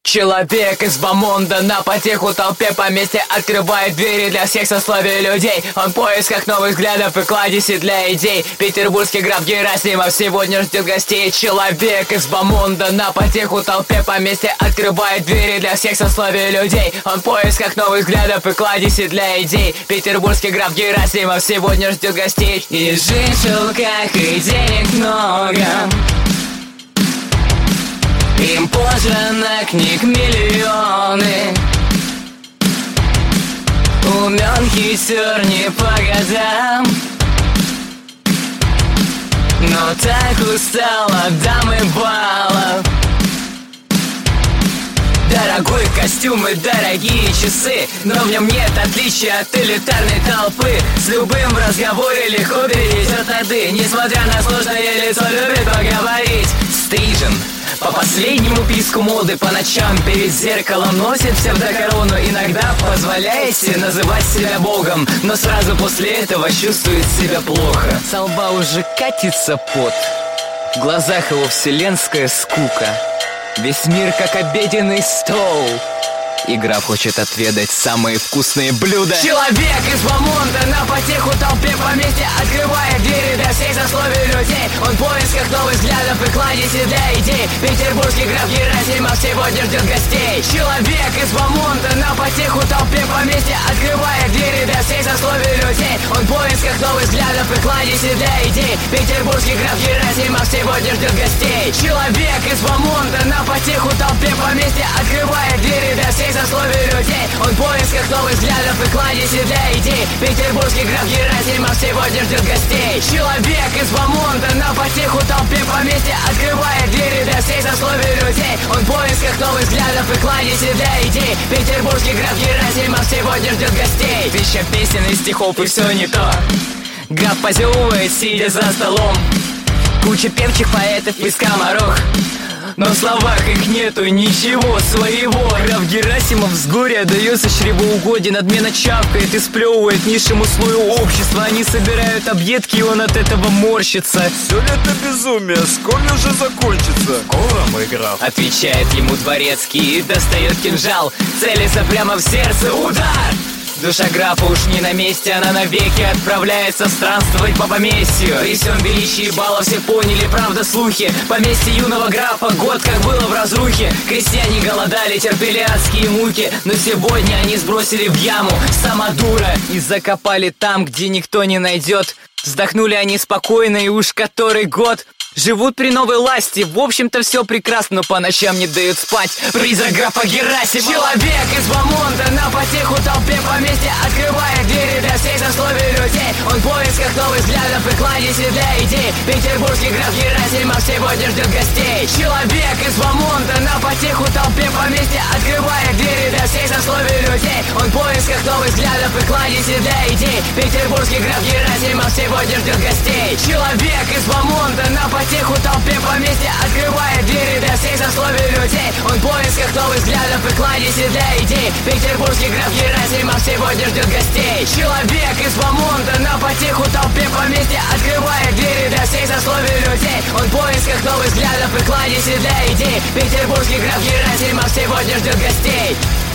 Человек из бомонда на потеху толпе поместья открывает двери для всех сословий людей. Он в поисках новых взглядов и кладези для идей. Петербургский граф Герасимов сегодня ждет гостей. Человек из бомонда на потеху толпе поместья открывает двери для всех сословий людей. Он в поисках новых взглядов и кладези для идей. Петербургский граф Герасимов сегодня ждет гостей. И жизнь в шелках, и денег много. Им положено книг миллионы. Умен, хитер, не по годам. Но так устал от дам и балов. Дорогой костюм и дорогие часы, но в нем нет отличия от элитарной толпы. С любым в разговоре легко перейдет на «ты». Несмотря на сложное лицо, любит поговорить. Стрижен по последнему писку моды, по ночам перед зеркалом носит псевдокорону. Иногда позволяет себе называть себя богом, но сразу после этого чувствует себя плохо. Со лба уже катится пот, в глазах его вселенская скука. Весь мир как обеденный стол, и граф хочет отведать самые вкусные блюда. Человек из бомонда на потеху толпе поместья открывает двери для всех сословий людей. Он в поисках новых взглядов и кладези для идей. Петербургский граф Герасимов сегодня ждет гостей. Человек из бомонда на потеху толпе поместья открывает двери для всех сословий людей. Он в поисках новых взглядов и кладези для идей. Петербургский граф Герасимов сегодня ждет гостей. Человек из бомонда на потеху толпе поместья открывает двери для всех сословий людей. Он в поисках новых взглядов и кладези для идей. Петербургский граф Герасимов сегодня ждет гостей. Человек из бомонда на потеху толпе поместья открывает двери для всех сословий людей. Он в поисках новых взглядов и кладези для идей. Петербургский граф Герасимов сегодня ждет гостей. Тысяча песен и стихов, и все не то. Граф позевывает, сидя за столом. Куча певчих поэтов и скоморох, но в словах их нету ничего своего. Граф Герасимов с горя дается чревоугодие, надменно чавкает и сплевывает низшему слою общества. Они собирают объедки, и он от этого морщится. Все ли это безумие? Скоро уже закончится? Скоро, мой граф, отвечает ему дворецкий и достает кинжал, целится прямо в сердце. Удар! Душа графа уж не на месте, она навеки отправляется странствовать по поместью. При всем величии бала все поняли, правда, слухи. Поместье юного графа год как было в разрухе. Крестьяне голодали, терпели адские муки, но сегодня они сбросили в яму самодура и закопали там, где никто не найдет. Вздохнули они спокойно, и уж который год живут при новой власти. В общем-то все прекрасно, но по ночам не дают спать. Призрак графа Герасимова. Человек из бомонда на потеху толпе поместья открывает двери для всех сословий людей. Он в поисках новых взглядов и кладези для идей. Петербургский граф Герасимов сегодня ждет гостей. Человек из бомонда на потеху толпе поместья открывает двери для всех сословий людей. Он в поисках новых взглядов и кладези для идей. Петербургский граф Герасимов сегодня ждет гостей. Человек из бомонда на потеху толпе поместья открывает двери для всех сословий людей. Он в поисках новых взглядов и кладези для идей. Петербургский граф Герасимов сегодня ждет гостей. Человек из бомонда на потеху толпе поместья открывает двери для всех сословий людей. Он в поисках новых взглядов и кладези для идей. Петербургский граф Герасимов сегодня ждет гостей.